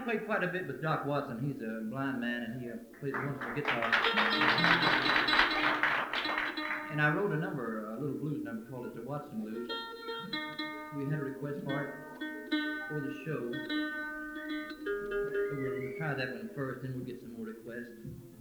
played quite a bit with Doc Watson. He's a blind man, and he plays a wonderful guitar. And I wrote a number, a little blues number, called it the Watson Blues. We had a request for it for the show, so we'll try that one first, then we'll get some more requests.